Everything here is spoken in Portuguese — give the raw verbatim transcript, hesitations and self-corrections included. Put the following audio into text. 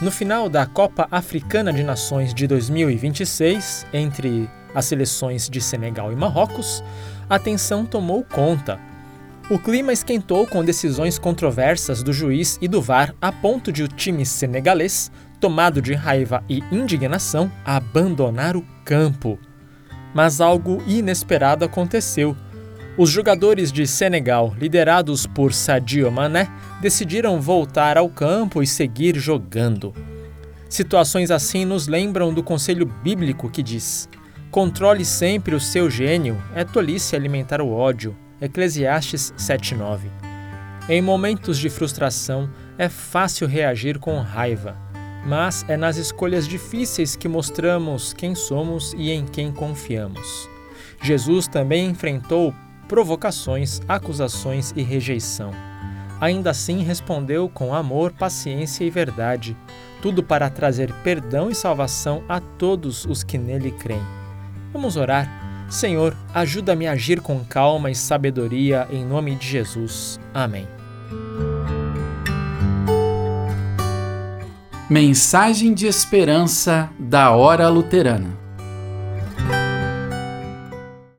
No final da Copa Africana de Nações de dois mil e vinte e seis, entre as seleções de Senegal e Marrocos, a tensão tomou conta. O clima esquentou com decisões controversas do juiz e do V A R a ponto de o time senegalês, tomado de raiva e indignação, abandonar o campo. Mas algo inesperado aconteceu. Os jogadores de Senegal, liderados por Sadio Mané, decidiram voltar ao campo e seguir jogando. Situações assim nos lembram do conselho bíblico que diz: controle sempre o seu gênio, é tolice alimentar o ódio. Eclesiastes sete nove. Em momentos de frustração, é fácil reagir com raiva, mas é nas escolhas difíceis que mostramos quem somos e em quem confiamos. Jesus também enfrentou provocações, acusações e rejeição. Ainda assim respondeu com amor, paciência e verdade, tudo para trazer perdão e salvação a todos os que nele creem. Vamos orar. Senhor, ajuda-me a agir com calma e sabedoria em nome de Jesus. Amém. Mensagem de esperança da Hora Luterana.